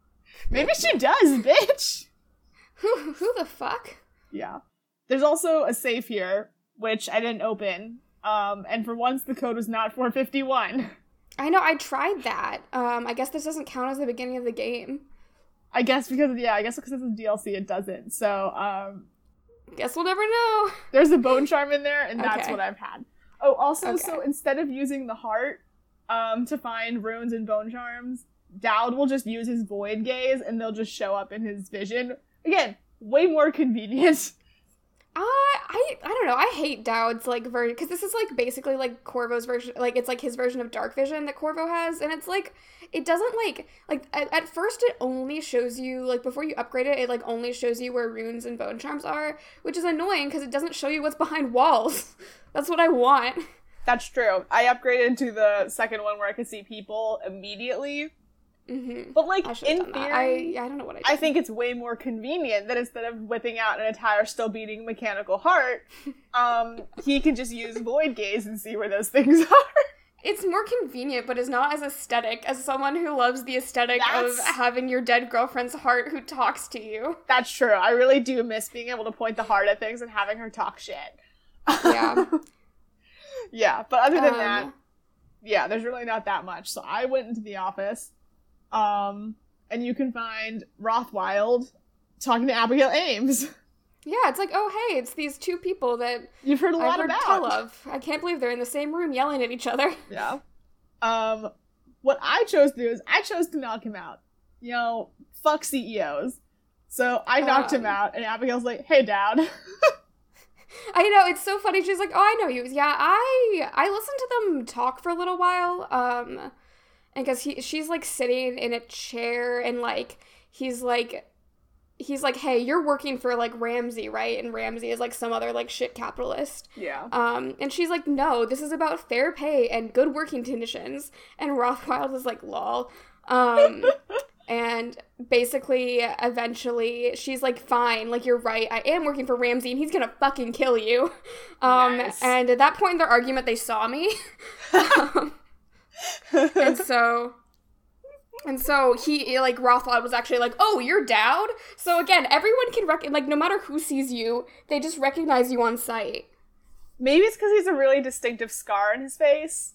maybe she does, bitch! Who, who the fuck? Yeah. There's also a safe here, which I didn't open. Um, and for once, the code was not four fifty-one. I know, I tried that. Um, I guess this doesn't count as the beginning of the game. I guess because, yeah, I guess because it's a D L C, it doesn't. So, um, Guess we'll never know. there's a bone charm in there, and that's Okay. what I've had. Oh, also, Okay. so instead of using the heart, um, to find runes and bone charms, Dowd will just use his void gaze, and they'll just show up in his vision. Again, way more convenient. Uh, I I don't know. I hate Dowd's, like, version, because this is, like, basically, like, Corvo's version, like, it's, like, his version of Dark Vision that Corvo has, and it's, like, it doesn't, like, like, at, at first it only shows you, like, before you upgrade it, it, like, only shows you where runes and bone charms are, which is annoying, because it doesn't show you what's behind walls. That's what I want. That's true. I upgraded to the second one where I could see people immediately. Mm-hmm. But, like, I should have in done that. theory, I, I don't know what I did. I think it's way more convenient that instead of whipping out an entire still beating mechanical heart, um, he can just use void gaze and see where those things are. It's more convenient, but it's not as aesthetic as someone who loves the aesthetic That's- of having your dead girlfriend's heart who talks to you. That's true. I really do miss being able to point the heart at things and having her talk shit. Yeah. Yeah, but other than Um, that, yeah, there's really not that much. So I went into the office, um, and you can find Rothwild talking to Abigail Ames. Yeah, it's like, oh, hey, it's these two people that You've heard a I've lot heard about. tell of. I can't believe they're in the same room yelling at each other. Yeah. Um, what I chose to do is I chose to knock him out. You know, fuck C E Os. So I knocked um, him out, and Abigail's like, hey, Dad. I know, it's so funny. She's like, oh, I know you. Yeah, I I listened to them talk for a little while, um, and because he she's, like, sitting in a chair, and, like, he's, like, he's like, hey, you're working for, like, Ramsey, right? And Ramsey is, like, some other, like, shit capitalist. Yeah. Um, and she's like, no, this is about fair pay and good working conditions. And Rothwild is like, lol. Um... And basically, eventually, she's like, fine, like, you're right, I am working for Ramsey, and he's gonna fucking kill you. Um, nice. And at that point in their argument, they saw me. um, and so, and so he, like, Rothwild was actually like, oh, you're Dowd? So again, everyone can, rec- like, no matter who sees you, they just recognize you on sight. Maybe it's because he's a really distinctive scar in his face.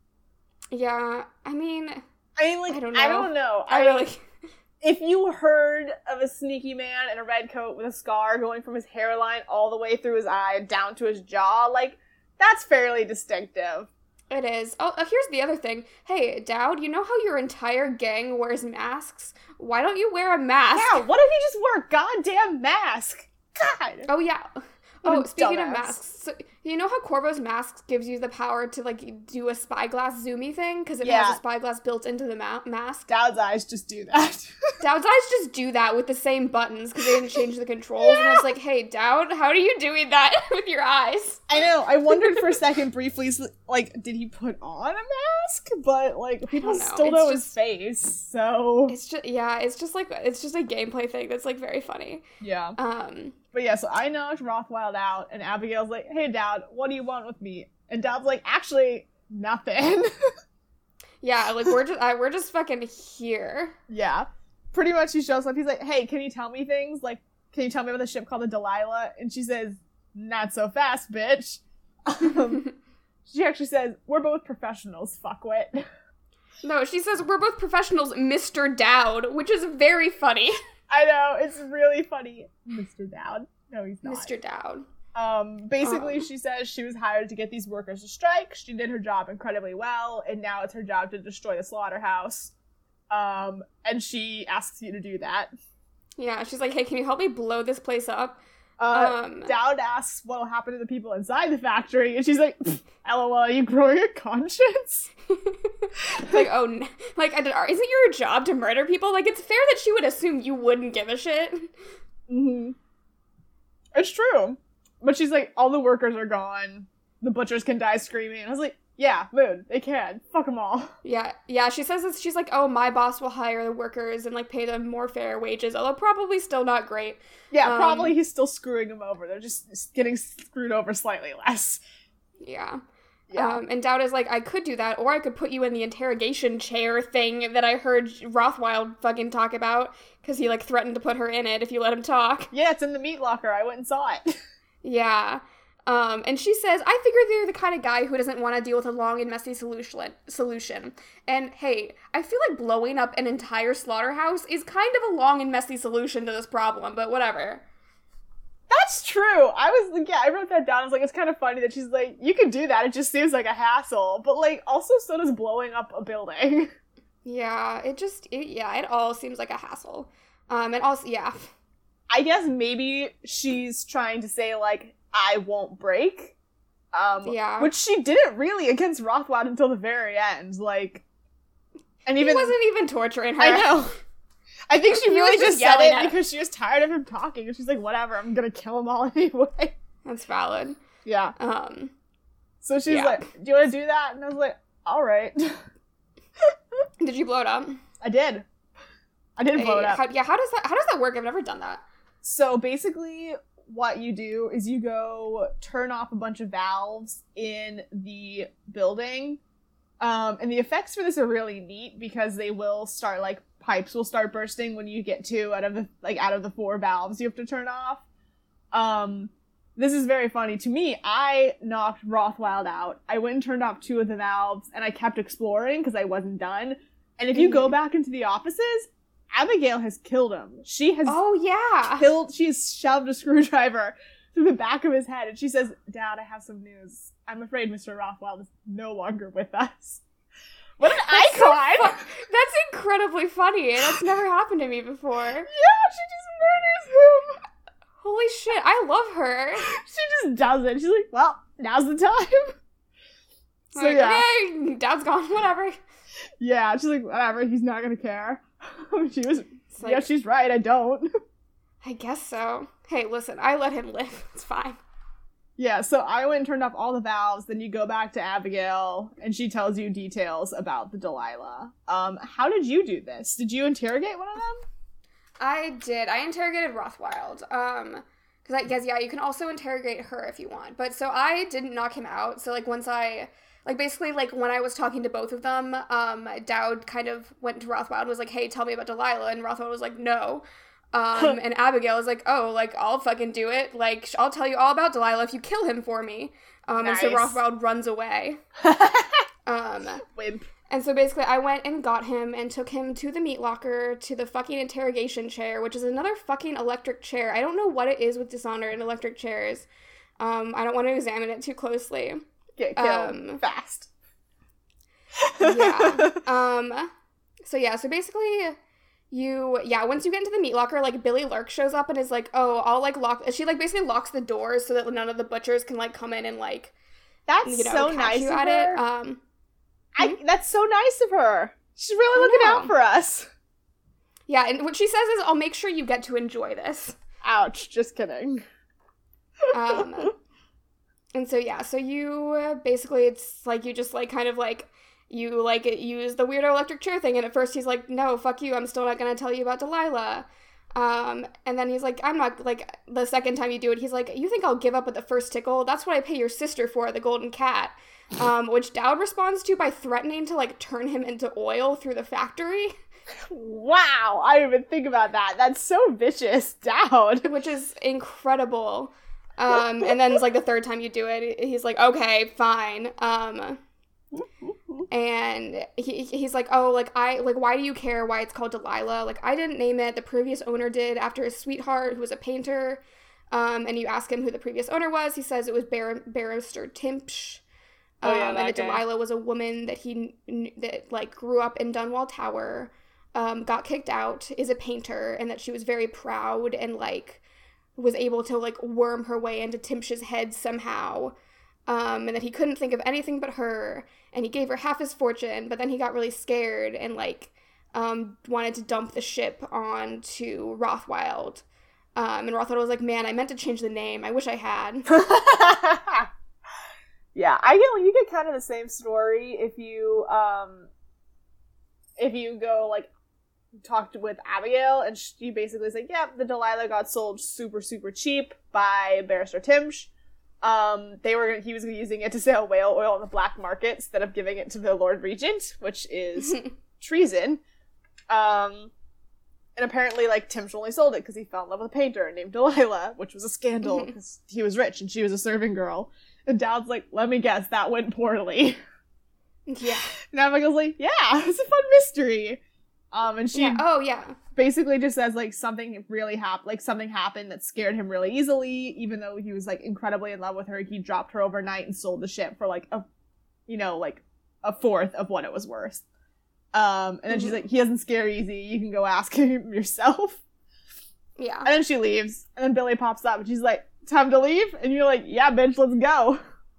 Yeah, I mean... I mean, like, I don't know. I, don't know. I, I really... If you heard of a sneaky man in a red coat with a scar going from his hairline all the way through his eye down to his jaw, like, that's fairly distinctive. It is. Oh, uh, here's the other thing. Hey, Dowd, you know how your entire gang wears masks? Why don't you wear a mask? Yeah, what if you just wear a goddamn mask? God! Oh, yeah. Oh, speaking dumbass. of masks, so you know how Corvo's mask gives you the power to, like, do a spyglass zoomy thing? Because it yeah. has a spyglass built into the ma- mask? Dowd's eyes just do that. Dowd's eyes just do that with the same buttons because they didn't change the controls. Yeah. And it's like, hey, Dowd, how are you doing that with your eyes? I know. I wondered for a second briefly, like, did he put on a mask? But, like, people know. still it's know just, his face, so... It's just, yeah, it's just, like, it's just a gameplay thing that's, like, very funny. Yeah. Um... But yeah, so I knocked Rothwild out, and Abigail's like, hey, Dowd, what do you want with me? And Dowd's like, actually, nothing. Yeah, like, we're just, I, we're just fucking here. Yeah. Pretty much he shows up, he's like, hey, can you tell me things? Like, can you tell me about the ship called the Delilah? And she says, not so fast, bitch. Um, she actually says, we're both professionals, fuckwit. No, she says, we're both professionals, Mister Dowd, which is very funny. I know, it's really funny. Mister Dowd. No, he's not. Mister Dowd. Um, basically, um. she says she was hired to get these workers to strike. She did her job incredibly well, and now it's her job to destroy the slaughterhouse. Um, and she asks you to do that. Yeah, she's like, hey, can you help me blow this place up? Uh, um, Dowd asks what'll happen to the people inside the factory, and she's like, LOL, are you growing a conscience? Like, oh, n- like, isn't your job to murder people? Like, it's fair that she would assume you wouldn't give a shit. Mm-hmm. It's true. But she's like, all the workers are gone. The butchers can die screaming. And I was like, yeah, mood, they can. Fuck them all. Yeah, yeah, she says this, she's like, oh, my boss will hire the workers and, like, pay them more fair wages, although probably still not great. Yeah, um, probably he's still screwing them over. They're just getting screwed over slightly less. Yeah. Yeah. Um, and Dowd is like, I could do that, or I could put you in the interrogation chair thing that I heard Rothwild fucking talk about, because he, like, threatened to put her in it if you let him talk. Yeah, it's in the meat locker. I went and saw it. Yeah. Um, and she says, I figure you're the kind of guy who doesn't want to deal with a long and messy solution. Solution. And, hey, I feel like blowing up an entire slaughterhouse is kind of a long and messy solution to this problem, but whatever. That's true. I was like, yeah, I wrote that down. I was like, it's kind of funny that she's like, you could do that. It just seems like a hassle. But, like, also so does blowing up a building. Yeah, it just, it, yeah, it all seems like a hassle. Um, and also, yeah. I guess maybe she's trying to say, like, I won't break. Um, yeah. Which she didn't really against Rothwild until the very end. Like, and even he wasn't even torturing her. I know. I think she really just, just said it because she was tired of him talking, and she's like, whatever, I'm gonna kill them all anyway. That's valid. Yeah. Um. So she's yeah. like, do you want to do that? And I was like, all right. Did you blow it up? I did. I did blow hey, it up. How, yeah, how does that how does that work? I've never done that. So basically, what you do is you go turn off a bunch of valves in the building. Um, and the effects for this are really neat because they will start, like, pipes will start bursting when you get two out of the, like, out of the four valves you have to turn off. Um, this is very funny. To me, I knocked Rothwild out. I went and turned off two of the valves, and I kept exploring because I wasn't done. And if you mm-hmm. go back into the offices, Abigail has killed him. She has oh yeah killed, she has shoved a screwdriver through the back of his head, and she says, Dad, I have some news. I'm afraid Mister Rothwild is no longer with us. What an that's icon! So fu- that's incredibly funny, and that's never happened to me before. Yeah, she just murders him. Holy shit, I love her. She just does it. She's like, well, now's the time. So like, yeah. Okay, Dad's gone, whatever. Yeah, she's like, whatever, he's not gonna care. She was, like, yeah, she's right, I don't. I guess so. Hey, listen, I let him live. It's fine. Yeah, so I went and turned off all the valves, then you go back to Abigail, and she tells you details about the Delilah. Um, how did you do this? Did you interrogate one of them? I did. I interrogated Rothwild. Um, because I guess, yeah, you can also interrogate her if you want. But so I didn't knock him out. So, like, once I, like, basically, like, when I was talking to both of them, um, Dowd kind of went to Rothwild and was like, hey, tell me about Delilah. And Rothwild was like, no. Um, and Abigail was like, oh, like, I'll fucking do it. Like, I'll tell you all about Delilah if you kill him for me. Um, nice. And so Rothwild runs away. um, Wimp. And so basically I went and got him and took him to the meat locker, to the fucking interrogation chair, which is another fucking electric chair. I don't know what it is with Dishonored and electric chairs. Um, I don't want to examine it too closely. Get killed um, fast. Yeah. Um, so yeah, so basically... You, yeah, once you get into the meat locker, like, Billy Lurk shows up and is like, oh, I'll, like, lock, she, like, basically locks the doors so that none of the butchers can, like, come in and, like, that's you know, so catch nice you of at her. It. Um, I, that's so nice of her. She's really looking out for us. Yeah, and what she says is, I'll make sure you get to enjoy this. Ouch, just kidding. um, and so, yeah, so you, uh, basically, it's, like, you just, like, kind of, like, you, like, use the weirdo electric chair thing, and at first he's like, no, fuck you, I'm still not gonna tell you about Delilah. Um, and then he's like, I'm not, like, the second time you do it, he's like, you think I'll give up at the first tickle? That's what I pay your sister for, the golden cat. Um, which Dowd responds to by threatening to, like, turn him into oil through the factory. Wow, I didn't even think about that. That's so vicious, Dowd. Which is incredible. Um, and then it's, like, the third time you do it, he's like, okay, fine. Um... And he he's like, oh, like, I, like, why do you care why it's called Delilah? Like, I didn't name it. The previous owner did after his sweetheart, who was a painter. Um, and you ask him who the previous owner was. He says it was Bar- Barrister Timpsch. Um, oh, yeah, that and that guy. Delilah was a woman that he, that, like, grew up in Dunwall Tower, um, got kicked out, is a painter, and that she was very proud and, like, was able to, like, worm her way into Timpsch's head somehow. Um, and that he couldn't think of anything but her, and he gave her half his fortune, but then he got really scared and, like, um, wanted to dump the ship onto Rothwild. Um, and Rothwild was like, man, I meant to change the name. I wish I had. Yeah, I get, you get kind of the same story if you, um, if you go, like, talk with Abigail, and she basically is like, yep, yeah, the Delilah got sold super, super cheap by Barrister Timpsch. Um, they were, he was using it to sell whale oil on the black market instead of giving it to the Lord Regent, which is treason. Um, and apparently, like, Timpsch only sold it because he fell in love with a painter named Delilah, which was a scandal because he was rich and she was a serving girl. And Dowd's like, let me guess, that went poorly. Yeah. And Abigail's like, yeah, it's a fun mystery. Um, and she yeah. Oh, yeah. basically just says, like, something really happened, like, something happened that scared him really easily, even though he was, like, incredibly in love with her. He dropped her overnight and sold the ship for, like, a, you know, like, a fourth of what it was worth. Um, and then mm-hmm. she's like, he doesn't scare easy, you can go ask him yourself. Yeah. And then she leaves, and then Billy pops up, and she's like, time to leave? And you're like, yeah, bitch, let's go.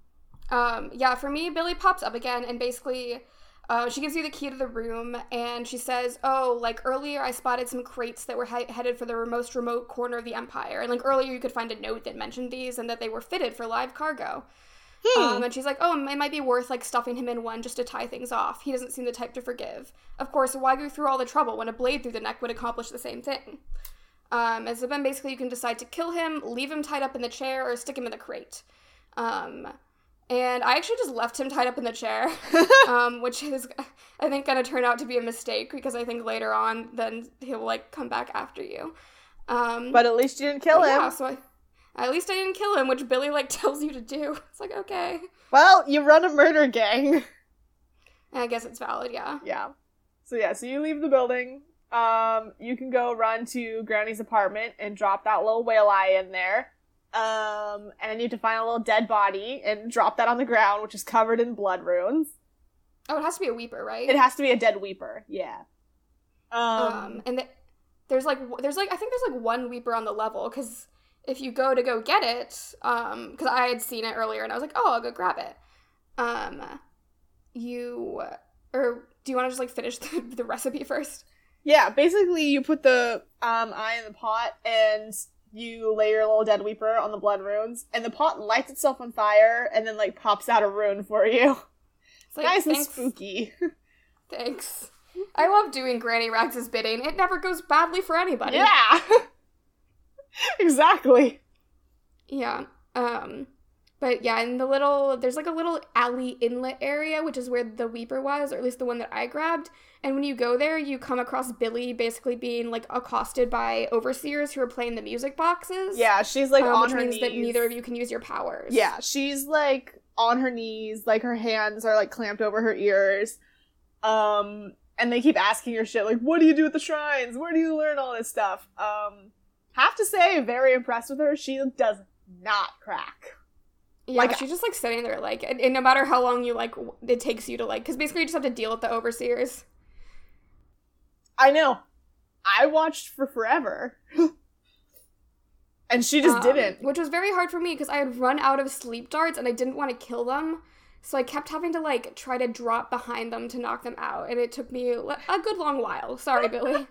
Um, yeah, for me, Billy pops up again, and basically... Uh, she gives you the key to the room, and she says, oh, like, earlier I spotted some crates that were he- headed for the most remote corner of the Empire. And, like, earlier you could find a note that mentioned these and that they were fitted for live cargo. Hmm. Um, and she's like, oh, it might be worth, like, stuffing him in one just to tie things off. He doesn't seem the type to forgive. Of course, why go through all the trouble when a blade through the neck would accomplish the same thing? Um, and so then basically you can decide to kill him, leave him tied up in the chair, or stick him in the crate. Um... And I actually just left him tied up in the chair, um, which is, I think, going to turn out to be a mistake, because I think later on, then he'll, like, come back after you. Um, but at least you didn't kill him. Yeah, so I, at least I didn't kill him, which Billy, like, tells you to do. It's like, okay. Well, you run a murder gang. I guess it's valid, yeah. Yeah. So, yeah, so you leave the building. Um, you can go run to Granny's apartment and drop that little whale eye in there. Um, and then you have to find a little dead body and drop that on the ground, which is covered in blood runes. Oh, it has to be a weeper, right? It has to be a dead weeper, yeah. Um, um and the, there's like there's like I think there's like one Weeper on the level, because if you go to go get it, um, because I had seen it earlier and I was like, oh, I'll go grab it. Um, you or do you want to just like finish the, the recipe first? Yeah, basically you put the um eye in the pot and you lay your little dead Weeper on the blood runes, and the pot lights itself on fire and then like pops out a rune for you. It's like, nice and thanks. spooky. Thanks. I love doing Granny Rags' bidding. It never goes badly for anybody. Yeah. Exactly. Yeah. Um, but yeah, in the little, there's like a little alley inlet area, which is where the Weeper was, or at least the one that I grabbed. And when you go there, you come across Billy basically being like accosted by overseers who are playing the music boxes. Yeah, she's like um, on which her means knees. that neither of you can use your powers. Yeah, she's like on her knees, like her hands are like clamped over her ears. Um, and they keep asking her shit like, what do you do with the shrines? Where do you learn all this stuff? Um, have to say, very impressed with her. She does not crack. Yeah, like, she's just like sitting there like, and, and no matter how long you like, it takes you to like, because basically you just have to deal with the overseers. I know. I watched for forever. And she just um, didn't. Which was very hard for me because I had run out of sleep darts and I didn't want to kill them. So I kept having to like try to drop behind them to knock them out. And it took me a good long while. Sorry, Billy.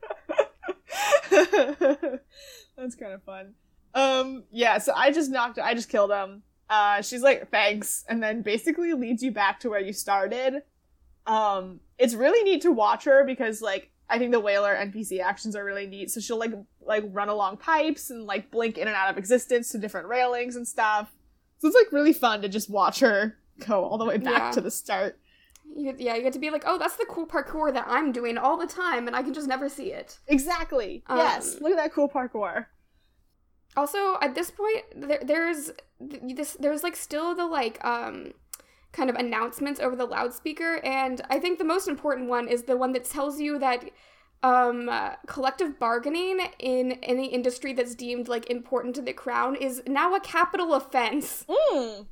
That's kind of fun. Um, yeah, so I just knocked, I just killed him. Uh, she's like, thanks, and then basically leads you back to where you started. Um, it's really neat to watch her because, like, I think the Whaler N P C actions are really neat. So she'll, like, like run along pipes and, like, blink in and out of existence to different railings and stuff. So it's, like, really fun to just watch her go all the way back yeah. to the start. You get, yeah, you get to be like, oh, that's the cool parkour that I'm doing all the time, and I can just never see it. Exactly. Um, yes. Look at that cool parkour. Also, at this point, there, there's this. There's like still the like um, kind of announcements over the loudspeaker, and I think the most important one is the one that tells you that um, uh, collective bargaining in any industry that's deemed like important to the crown is now a capital offense. Mm.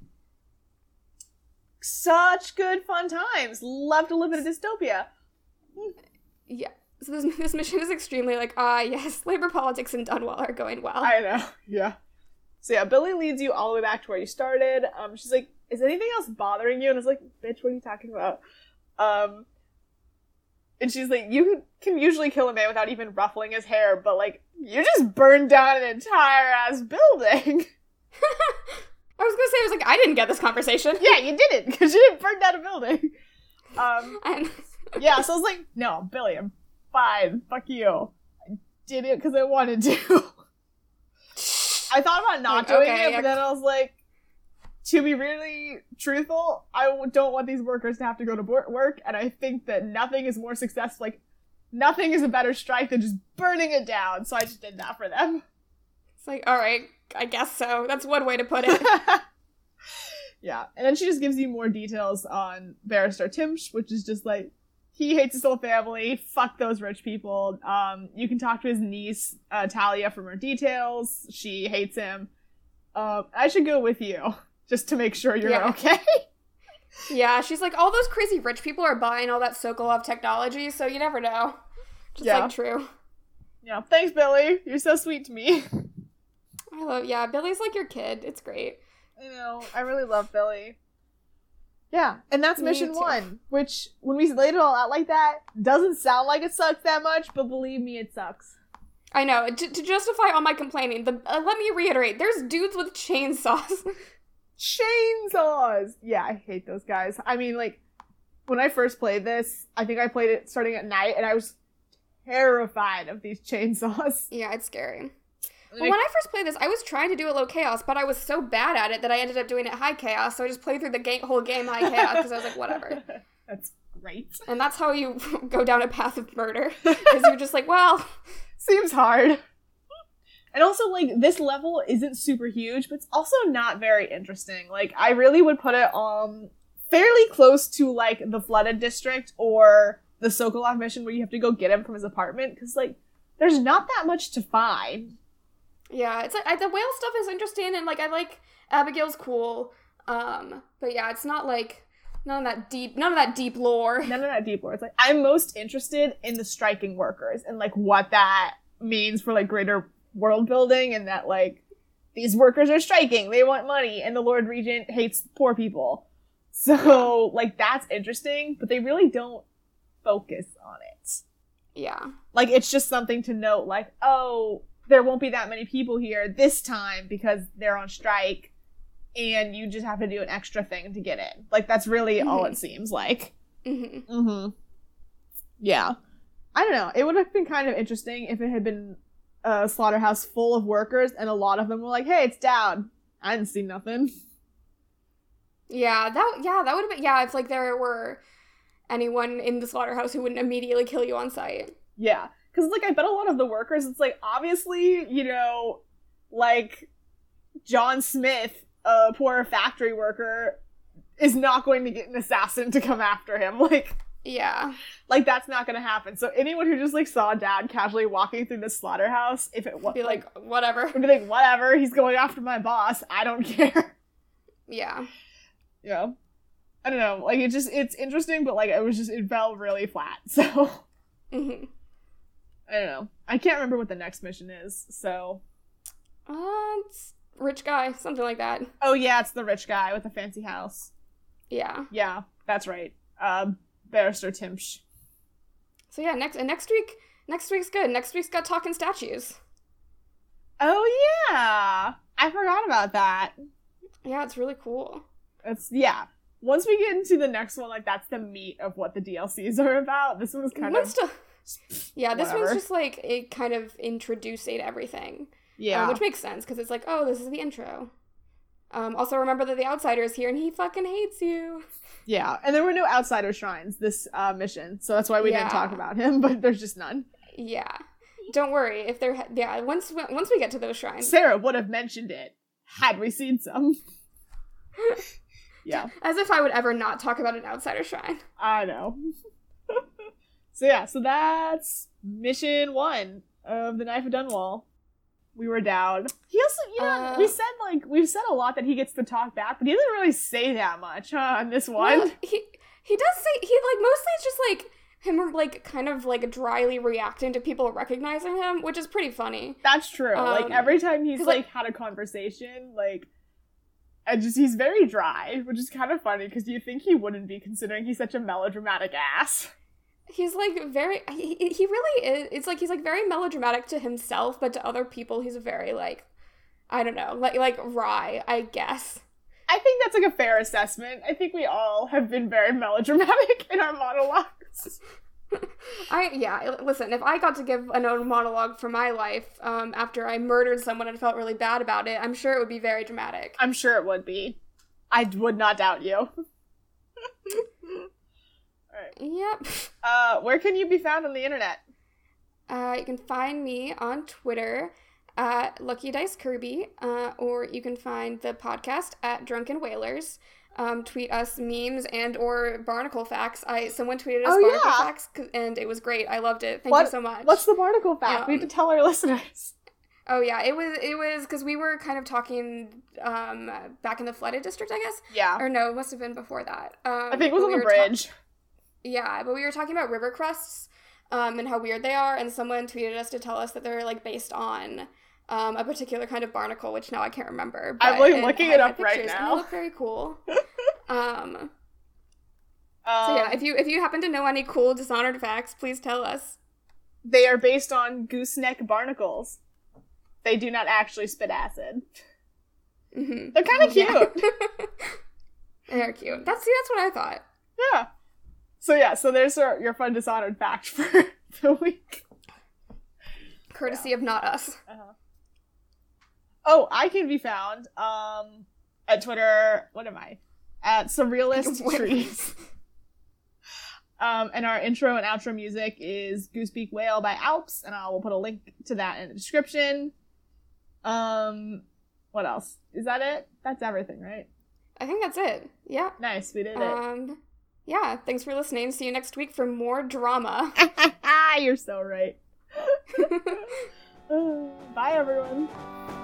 Such good fun times. Love to live in a dystopia. Yeah. So this, this mission is extremely like, ah, yes, labor politics in Dunwell are going well. I know. Yeah. So yeah, Billy leads you all the way back to where you started. Um, she's like, is anything else bothering you? And I was like, bitch, what are you talking about? Um, and she's like, you can usually kill a man without even ruffling his hair, but like, you just burned down an entire ass building. I was gonna say, I was like, I didn't get this conversation. Yeah, you didn't, because you didn't burn down a building. Um, and yeah, so I was like, no, Billy, I'm fine. Fuck you. I did it because I wanted to. I thought about not doing okay, it, yeah. but then I was like, to be really truthful, I don't want these workers to have to go to work, and I think that nothing is more successful, like, nothing is a better strike than just burning it down, so I just did that for them. It's like, alright, I guess so. That's one way to put it. Yeah, and then she just gives you more details on Barrister Timsh, which is just like, he hates his whole family, fuck those rich people. Um, you can talk to his niece, uh, Talia, for more details. She hates him. Um, I should go with you, just to make sure you're yeah. okay. Yeah, she's like, all those crazy rich people are buying all that Sokolov technology, so you never know. Just yeah. like true. Yeah, thanks, Billy. You're so sweet to me. I love, yeah, Billy's like your kid. It's great. I know, I really love Billy. Yeah, and that's Me mission too. one, which, when we laid it all out like that, doesn't sound like it sucks that much, but believe me, it sucks. I know. To, to justify all my complaining, the uh, let me reiterate, there's dudes with chainsaws. Chainsaws! Yeah, I hate those guys. I mean, like, when I first played this, I think I played it starting at night, and I was terrified of these chainsaws. Yeah, it's scary. Like, Well, when I first played this, I was trying to do it low chaos, but I was so bad at it that I ended up doing it high chaos, so I just played through the ga- whole game high chaos, because I was like, whatever. That's great. And that's how you go down a path of murder, because you're just like, well... Seems hard. And also, like, this level isn't super huge, but it's also not very interesting. Like, I really would put it um fairly close to, like, the Flooded District or the Sokolov mission where you have to go get him from his apartment, because, like, there's not that much to find. Yeah, it's like, I, the whale stuff is interesting, and, like, I like, Abigail's cool, um, but yeah, it's not, like, none of that deep, none of that deep lore. None of that deep lore. It's like, I'm most interested in the striking workers and, like, what that means for like greater world building, and that like these workers are striking, they want money, and the Lord Regent hates poor people. So like that's interesting, but they really don't focus on it. Yeah. Like it's just something to note, like, oh, there won't be that many people here this time because they're on strike, and you just have to do an extra thing to get in. Like that's really mm-hmm. all it seems like. Mm-hmm. Mm-hmm. Yeah. I don't know. It would have been kind of interesting if it had been a slaughterhouse full of workers and a lot of them were like, hey, it's down. I didn't see nothing. Yeah, that yeah, that would have been yeah, if like there were anyone in the slaughterhouse who wouldn't immediately kill you on sight. Yeah. Because like I bet a lot of the workers, it's like obviously, you know, like John Smith, a poor factory worker, is not going to get an assassin to come after him. Like yeah. Like, that's not gonna happen. So anyone who just, like, saw Dad casually walking through the slaughterhouse, if it was, be like, like, whatever. Would be like, whatever, he's going after my boss. I don't care. Yeah. Yeah. I don't know. Like, it just, it's interesting, but, like, it was just, it fell really flat. So. Mm-hmm. I don't know. I can't remember what the next mission is, so. Uh, it's rich guy, something like that. Oh, yeah, it's the rich guy with the fancy house. Yeah. Yeah, that's right. Um, Barrister Timsh. So yeah, next and next week, next week's good. Next week's got talking statues. Oh yeah, I forgot about that. Yeah, it's really cool. It's yeah. Once we get into the next one, like that's the meat of what the D L Cs are about. This one's kind Once of to, yeah. This whatever. One's just like it kind of introducing everything. Yeah, um, which makes sense because it's like, oh, this is the intro. Um, also remember that the outsider is here and he fucking hates you. Yeah, and there were no outsider shrines this uh, mission, so that's why we yeah. didn't talk about him, but there's just none. Yeah. Don't worry, if there ha- yeah, once once we get to those shrines. Sarah would have mentioned it had we seen some. Yeah. As if I would ever not talk about an outsider shrine. I know. So yeah, so that's mission one of the Knife of Dunwall. We were down. He also, you know, uh, we said, like, we've said a lot that he gets to talk back, but he doesn't really say that much, huh, on this one. Well, he, he does say, he, like, mostly it's just, like, him, like, kind of, like, dryly reacting to people recognizing him, which is pretty funny. That's true. Um, like, every time he's, like, like, had a conversation, like, and just, he's very dry, which is kind of funny, because you think he wouldn't be, considering he's such a melodramatic ass. He's, like, very, he, he really is, it's like, he's, like, very melodramatic to himself, but to other people, he's very, like, I don't know, like, like, wry, I guess. I think that's, like, a fair assessment. I think we all have been very melodramatic in our monologues. I, yeah, listen, if I got to give an own monologue for my life, um, after I murdered someone and felt really bad about it, I'm sure it would be very dramatic. I'm sure it would be. I would not doubt you. Alright. Yep. Uh, where can you be found on the internet? Uh, you can find me on Twitter at Lucky Dice Kirby, uh, or you can find the podcast at Drunken Whalers. Um, tweet us memes and or barnacle facts. I someone tweeted us oh, barnacle yeah. facts, and it was great. I loved it. Thank what, you so much. What's the barnacle fact? Um, we need to tell our listeners. Oh yeah, it was it was because we were kind of talking um back in the flooded district, I guess. Yeah. Or no, it must have been before that. Um, I think it was on we the bridge. Ta- yeah, but we were talking about river crusts, um, and how weird they are, and someone tweeted us to tell us that they're like based on um a particular kind of barnacle, which now I can't remember. But, I'm like looking it up right now. And they look very cool. um. Um, so yeah, if you if you happen to know any cool Dishonored facts, please tell us. They are based on gooseneck barnacles. They do not actually spit acid. Mm-hmm. They're kind of cute. Yeah. They're cute. That's see, that's what I thought. Yeah. So yeah, so there's your, your fun Dishonored fact for the week. Courtesy yeah. of not us. Uh-huh. Oh, I can be found um at Twitter. What am I? At Surrealist Trees. Um, and our intro and outro music is Goosebeak Whale by Alps, and I will put a link to that in the description. Um, what else? Is that it? That's everything, right? I think that's it. Yeah. Nice, we did it. Um, yeah, thanks for listening. See you next week for more drama. You're so right. Bye, everyone.